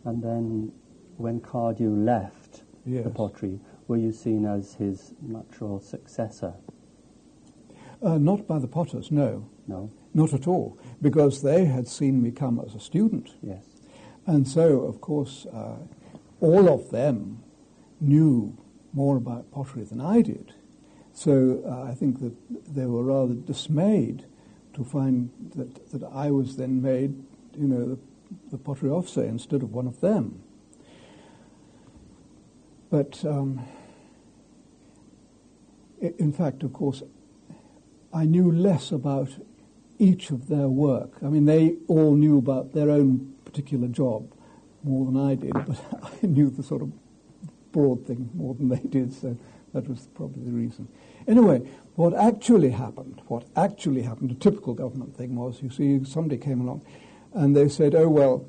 And then when Cardew left Yes. the pottery, were you seen as his natural successor? Not by the potters, no. No? Not at all, because they had seen me come as a student. Yes. And so, of course, all of them knew more about pottery than I did. So I think that they were rather dismayed to find that I was then made, the pottery officer instead of one of them. But in fact, of course, I knew less about each of their work. I mean, they all knew about their own particular job more than I did, but I knew the sort of broad thing more than they did, so that was probably the reason. Anyway, what actually happened, a typical government thing was, you see, somebody came along and they said, oh, well,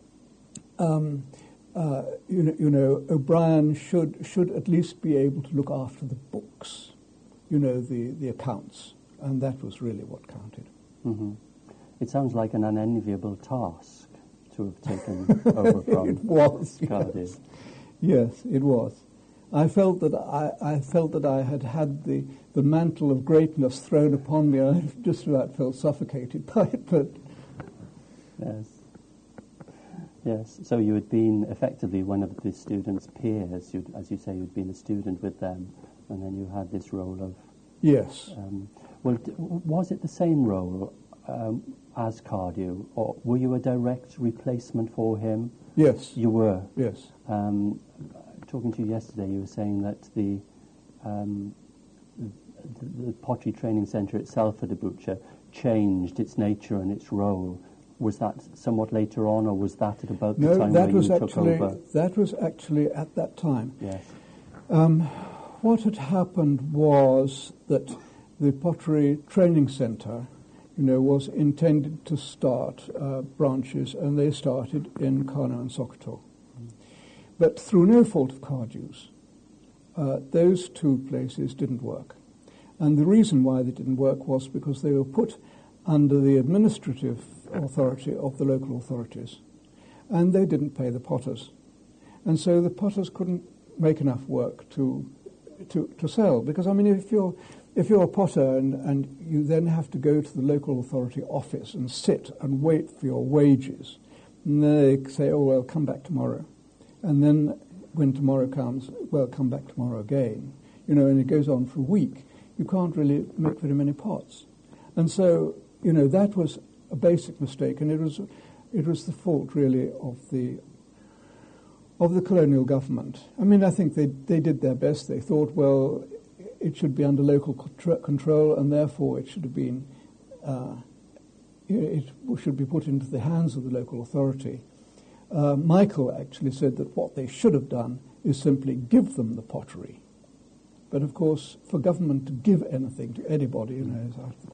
O'Brien should at least be able to look after the books, the accounts, and that was really what counted. Mm-hmm. It sounds like an unenviable task to have taken over from It was, Cardew. Yes, it was. I felt that I had the mantle of greatness thrown upon me, and I just about felt suffocated by it. But yes. So you had been effectively one of the students' peers. As you say, you'd been a student with them, and then you had this role of. Yes. Was it the same role as Cardew, or were you a direct replacement for him? Yes. You were. Yes. Talking to you yesterday, you were saying that the pottery training centre itself at Abuja changed its nature and its role. Was that somewhat later on, or was that at about the time when you took over? That was actually at that time. Yes. What had happened was that the pottery training centre, was intended to start branches, and they started in Kano and Sokoto. But through no fault of Cardew's, those two places didn't work. And the reason why they didn't work was because they were put under the administrative authority of the local authorities, and they didn't pay the potters. And so the potters couldn't make enough work to sell, because, I mean, if you're a potter and you then have to go to the local authority office and sit and wait for your wages, and they say, oh, well, come back tomorrow. And then when tomorrow comes, well, come back tomorrow again. And it goes on for a week. You can't really make very many pots. And so, that was a basic mistake, and it was the fault, really, of the colonial government. I mean, I think they did their best. They thought, well, it should be under local control, and therefore it should have been, it should be put into the hands of the local authority. Michael actually said that what they should have done is simply give them the pottery. But of course, for government to give anything to anybody, is out of the